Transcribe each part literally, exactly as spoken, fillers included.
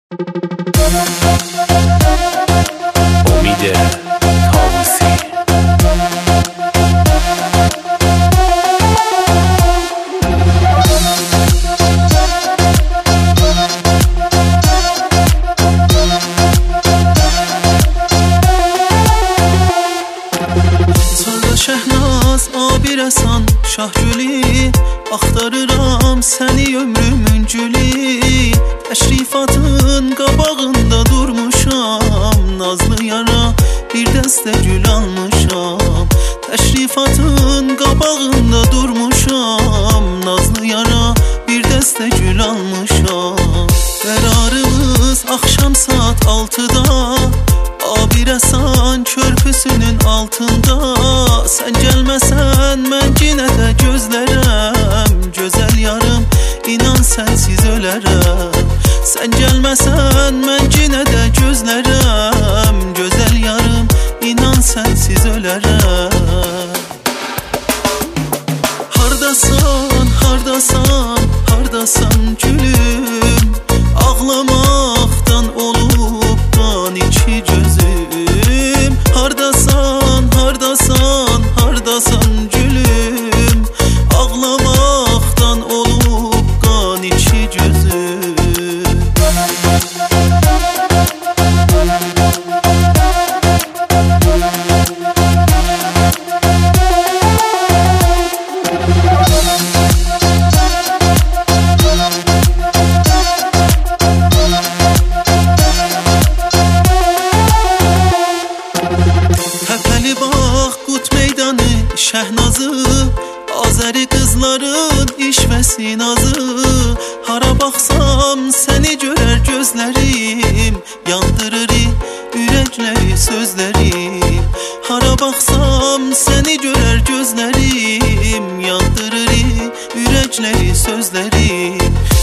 امید طاووسی. Şəhnaz abi rəsan Şahgülü, axtarıram səni ömrümün gülü. Təşrifatın qabağında durmuşam, nazlı yara bir dəstə gül almışam. Təşrifatın qabağında durmuşam, nazlı yara bir dəstə gül almışam. Qərarımız axşam saat altıda, abi rəsan körpüsünün altında. Sən gəlməsən mən yenə də gözlərəm, gözəl yarım inan sənsiz ölərəm. Sən gəlməsən mən yenə də gözlərəm, gözəl yarım inan sənsiz ölərəm. Hardasan, hardasan, hardasan gülüm, ağlamaqdan olub qan iki gözüm. Hardasan, hardasan, hardasan gülüm, ağlamaqdan olub qan iki gözüm. Şəhnazı, Azəri qızların işvəsi nazı. Hara baxsam səni görər gözlərim, yandırır ürəkləri sözlərim. Hara baxsam səni görər gözlərim, yandırır ürəkləri sözlərim.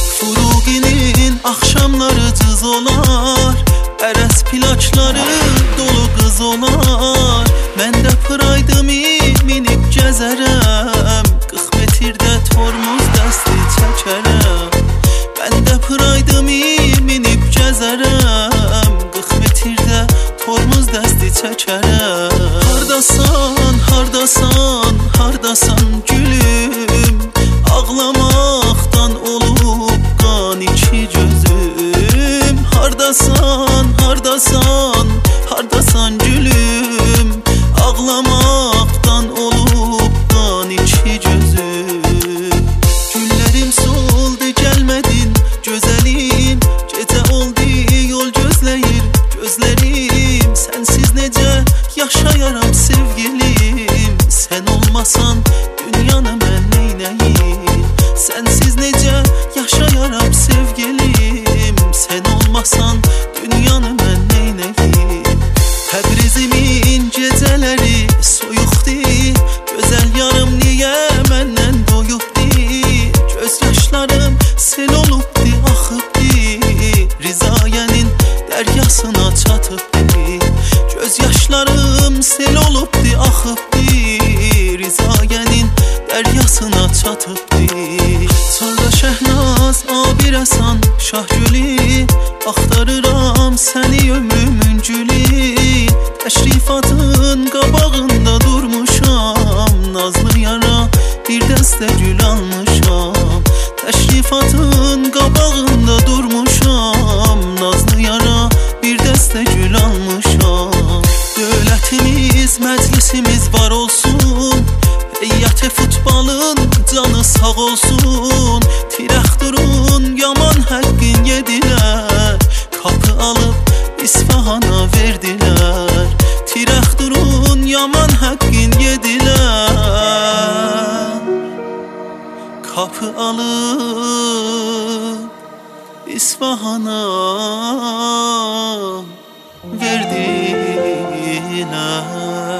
Furuqinin axşamları cız olar, ərəs plakları dolu qız olar. Mən də pıraydımı minib gəzərəm, qırx metrdə tormuz dəsti çəkərəm. Mən də pıraydımı minib gəzərəm, qırx metrdə tormuz dəsti çəkərəm. Hardasan, hardasan, hardasan gülüm, ağlamaqdan olub qan iki gözüm. Hardasan, hardasan, hardasan gülüm, ağlamaqdan olub qan iki gözüm. Günlərim soldu gəlmədin gözəlim, gecə oldu yol gözləyir gözlərim. Sənsiz necə yaşayaram sevgilim, sən olmasan dünyanı mən neynəyim. Sənsiz necə yaşayaram sevgilim, sən olmasan dünyanı mən neynəyim. Təbrizimin gecələri soyuqdur, gözəl yarım niyə məndən doyubdur. Göz yaşlarım sel olubdur, axıbdır, Rizayənin dəryasına çatıbdır. Göz yaşlarım sel olubdur, axıbdır, Rizayənin dəryasına çatıbdır. Sonra Şəhnaz abi rəsan Şahgülü, axtarıram səni ömrümün gülü. Təşrifatın qabağında durmuşam, nazlı yara bir dəstə gül almışam. Təşrifatın qabağında durmuşam, nazlı yara bir dəstə gül almışam. Dövlətimiz, məclisimiz var olsun, heyəti futbolun canı sağ olsun. Tirəxturun yaman həqqin yedilər, qapı alıb İsfahana verdilər. Tirəxturun yaman həqqin yedilər, qapı alıb İsfahana verdilər.